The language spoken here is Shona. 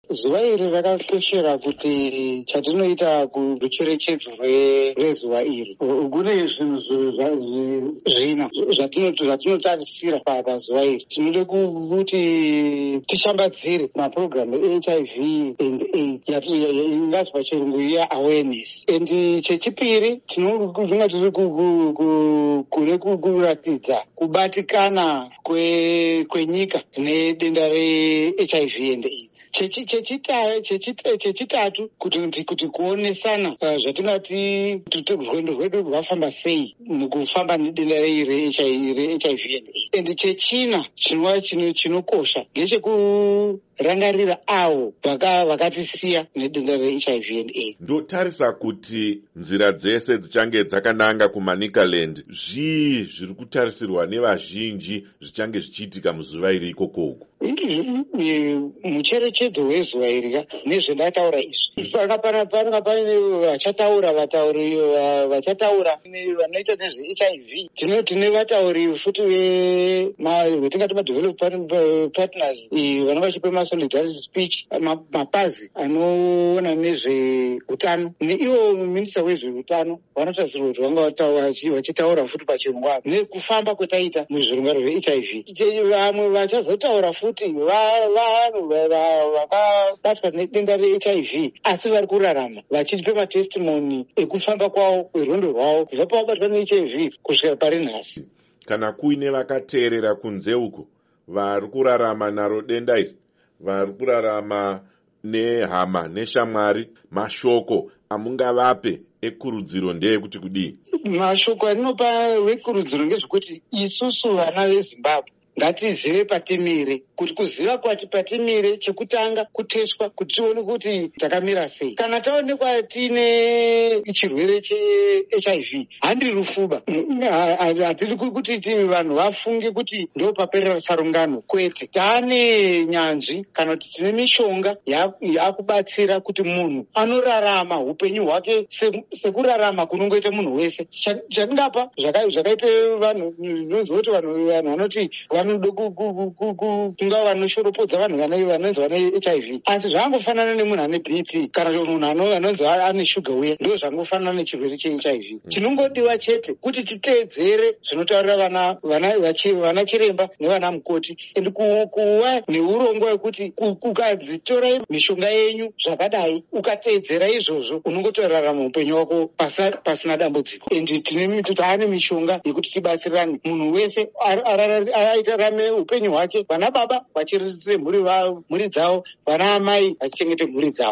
Zuva iri rakakoshera kuti chatinoita kurucherechedzo rwezuva iri. Kune zvinhu zvina zvatinotarisira pazuva iri. Tinode kuti tishambadzire mapurogiramu eHIV and AIDS ingazi pachirungu awareness. And chechipiri tinonga tiri kune kuratidza kubatikana kwenyika nedenda reHIV and AIDS. Chechitatu kuti kuonesana zvatingati rwendo rwedu rwafamba sei mukufamba nedenda reHIV and AIDS. And chechina chinokosha ngechekurangarira avo vakatisiya nedenda reHIV and AIDS. Ndotarisa kuti nzira dzese dzichange dzakananga kuManicaland. Zvii zviri kutarisirwa nevazhinji zvichange zvichiitika muzuva iri ikoko? Mucherechedzo wezuva iri nezvendataura izvi panga pane vachataura vanoita nezveHIV. Tine vatauri futi vetingati madevelopment partners vanenge vachipa masolidarity speech, mapazi anoona nezveutano neivo minista wezveutano vanotarisirwa kuti vanga vachitaura futi pachirungu nekufamba kwetaita muzvirongwa zveHIV. Vamwe vachazotaura futi vanhu vakabatwa nedenda reHIV asi vari kurarama vachipa matestimony ekufamba kwavo kwerwendo rwavo kubva pavabatwa neHIV kusvika pari nhasi. Kana kuine vakateerera kunze uko vari kurarama naro denda iri, vari kurarama nehama neshamwari, mashoko amungavape ekurudziro ndeyekuti kudii? Mashoko andinopa vekurudziro ngezvekuti isusu vana veZimbabwe ngatizive patimire, kuti kuziva kwati patimire chekutanga kuteswa kuti tione kuti takamira sei. Kana taonekwa tine chirwere cheHIV handi rufuba, hatiri kuti vanhu vafunge kuti ndo paperera sarungano, kwete. Taane nyanzvi kana kuti tine mishonga yakubatsira kuti munhu anorarama upenyu hwake sekurarama kunongoita munhu wese. Chatingapa zvakaite vanhu nonzwa kuti vanhu vanoti vanoda kunga vanoshoropodza vanhu vanonzi vane HIV, asi zvangofanana nemunhu ane BP kana munhu anonzi ane shuga uya, ndo zvangofanana nechirwere cheHIV. Chinongodiwa chete kuti titeedzere zvinotaurira vana chiremba nevana mukoti, and kuva neurongwa hwekuti ukadzitora mishonga yenyu zvakadai ukateedzera izvozvo unongotorarama upenyu hwako pasina dambudziko. And taane mishonga yekuti tibatsirane, munhu wese aitarame upenyu hwake, vana baba vachiriritire mhuri dzavo, vana amai vachichengete mhuri dzavo.